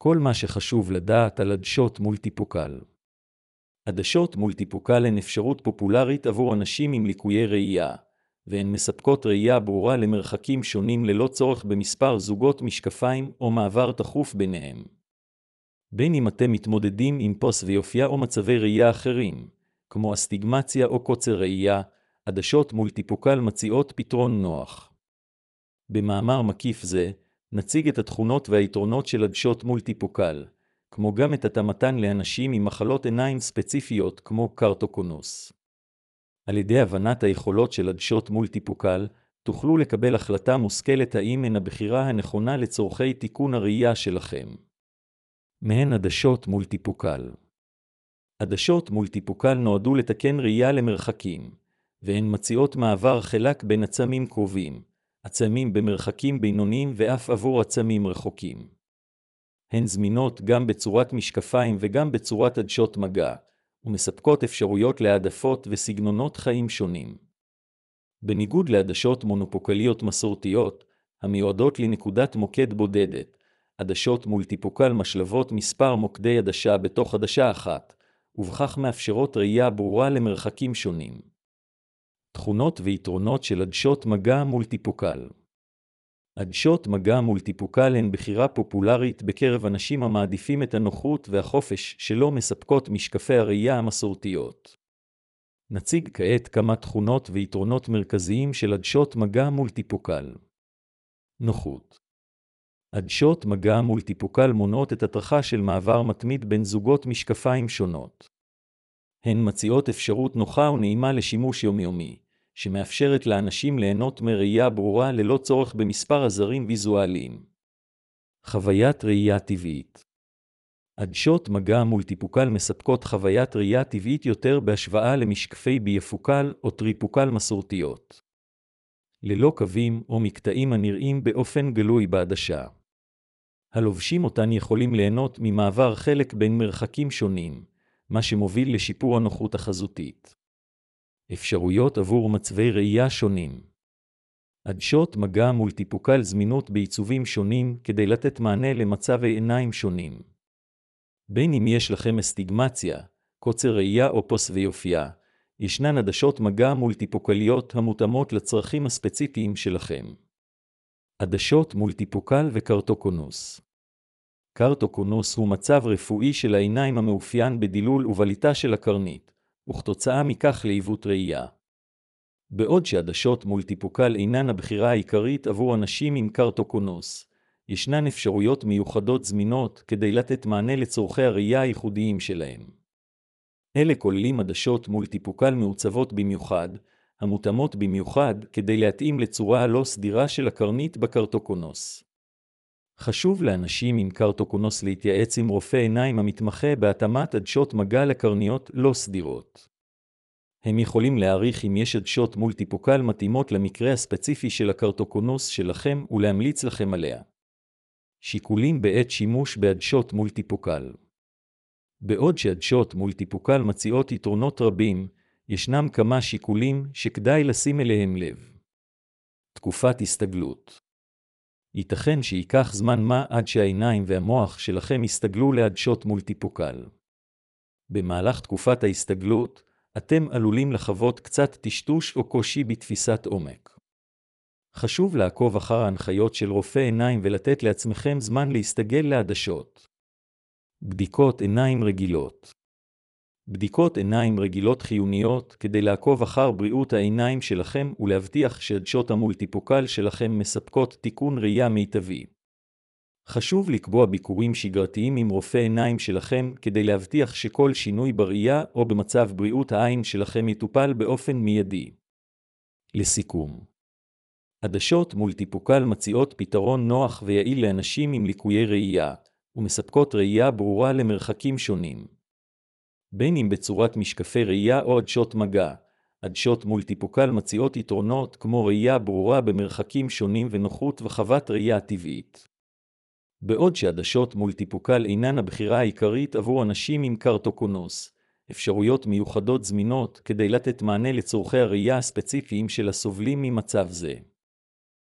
כל מה שחשוב לדעת על עדשות מולטיפוקל. עדשות מולטיפוקל הן אפשרות פופולרית עבור אנשים עם ליקויי ראייה, והן מספקות ראייה ברורה למרחקים שונים ללא צורך במספר זוגות משקפיים או מעבר תכוף ביניהם. בין אם אתם מתמודדים עם פרסביופיה או מצבי ראייה אחרים, כמו אסטיגמציה או קוצר ראייה, עדשות מולטיפוקל מציעות פתרון נוח. במאמר מקיף זה, נציג את התכונות והיתרונות של עדשות מולטיפוקל, כמו גם את התאמתן לאנשים עם מחלות עיניים ספציפיות כמו קרטוקונוס. על ידי הבנת היכולות של עדשות מולטיפוקל, תוכלו לקבל החלטה מושכלת האם הן הבחירה הנכונה לצורכי תיקון הראייה שלכם. מהן עדשות מולטיפוקל. עדשות מולטיפוקל נועדו לתקן ראייה למרחקים, והן מציעות מעבר חלק בין עצמים קרובים, עצמים במרחקים בינוניים ואף עבור עצמים רחוקים. הן זמינות גם בצורת משקפיים וגם בצורת עדשות מגע, ומספקות אפשרויות להעדפות וסגנונות חיים שונים. בניגוד לעדשות מונופוקליות מסורתיות, המיועדות לנקודת מוקד בודדת, עדשות מולטיפוקל משלבות מספר מוקדי עדשה בתוך עדשה אחת, ובכך מאפשרות ראייה ברורה למרחקים שונים. תכונות ויתרונות של עדשות מגע מולטיפוקל. עדשות מגע מולטיפוקל הן בחירה פופולרית בקרב אנשים המעדיפים את הנוחות והחופש שלא מספקות משקפי הראייה המסורתיות. נציג כעת כמה תכונות ויתרונות מרכזיים של עדשות מגע מולטיפוקל. נוחות. עדשות מגע מולטיפוקל מונעות את הטרחה של מעבר מתמיד בין זוגות משקפיים שונות. הן מציעות אפשרות נוחה ונעימה לשימוש יומיומי, שמאפשרת לאנשים ליהנות מראייה ברורה ללא צורך במספר עזרים ויזואליים. חוויית ראייה טבעית. עדשות מגע מולטיפוקל מספקות חוויית ראייה טבעית יותר בהשוואה למשקפי ביפוקל או טריפוקל מסורתיות. ללא קווים או מקטעים הנראים באופן גלוי בעדשה. הלובשים אותן יכולים ליהנות ממעבר חלק בין מרחקים שונים, מה שמוביל לשיפור הנוחות החזותית. אפשרויות עבור מצבי ראייה שונים. עדשות מגע מולטיפוקל זמינות בעיצובים שונים כדי לתת מענה למצבי עיניים שונים. בין אם יש לכם אסטיגמציה, קוצר ראייה או פרסביופיה, ישנן עדשות מגע מולטיפוקליות המותאמות לצרכים הספציפיים שלכם. עדשות מולטיפוקל וקרטוקונוס. קרטוקונוס הוא מצב רפואי של העיניים המאופיין בדילול ובליטה של הקרנית, וכתוצאה מכך לעיוות ראייה. בעוד שעדשות מולטיפוקל אינן הבחירה העיקרית עבור אנשים עם קרטוקונוס, ישנן אפשרויות מיוחדות זמינות כדי לתת מענה לצורכי הראייה הייחודיים שלהם. אלה כוללים עדשות מולטיפוקל מעוצבות במיוחד, המותאמות במיוחד כדי להתאים לצורה הלא סדירה של הקרנית בקרטוקונוס. חשוב לאנשים עם קרטוקונוס להתייעץ עם רופא עיניים המתמחה בהתאמת עדשות מגע לקרניות לא סדירות. הם יכולים להעריך אם יש עדשות מולטיפוקל מתאימות למקרה הספציפי של הקרטוקונוס שלכם ולהמליץ לכם עליה. שיקולים בעת שימוש בעדשות מולטיפוקל. בעוד שעדשות מולטיפוקל מציעות יתרונות רבים, ישנם כמה שיקולים שכדאי לשים אליהם לב. תקופת הסתגלות. ייתכן שייקח זמן מה עד שהעיניים והמוח שלכם יסתגלו לעדשות מולטיפוקל. במהלך תקופת ההסתגלות, אתם עלולים לחוות קצת טשטוש או קושי בתפיסת עומק. חשוב לעקוב אחר ההנחיות של רופא עיניים ולתת לעצמכם זמן להסתגל לעדשות. בדיקות עיניים רגילות. בדיקות עיניים רגילות חיוניות כדי לעקוב אחר בריאות העיניים שלכם ולהבטיח שעדשות המולטיפוקל שלכם מספקות תיקון ראייה מיטבי. חשוב לקבוע ביקורים שגרתיים עם רופא עיניים שלכם כדי להבטיח שכל שינוי בראייה או במצב בריאות העין שלכם יטופל באופן מיידי. לסיכום, עדשות מולטיפוקל מציעות פתרון נוח ויעיל לאנשים עם ליקויי ראייה, ומספקות ראייה ברורה למרחקים שונים. בין אם בצורת משקפי ראייה או עדשות מגע, עדשות מולטיפוקל מציעות יתרונות כמו ראייה ברורה במרחקים שונים ונוחות וחוות ראייה טבעית. בעוד שעדשות מולטיפוקל אינן הבחירה העיקרית עבור אנשים עם קרטוקונוס, אפשרויות מיוחדות זמינות כדי לתת מענה לצורכי הראייה הספציפיים של הסובלים ממצב זה.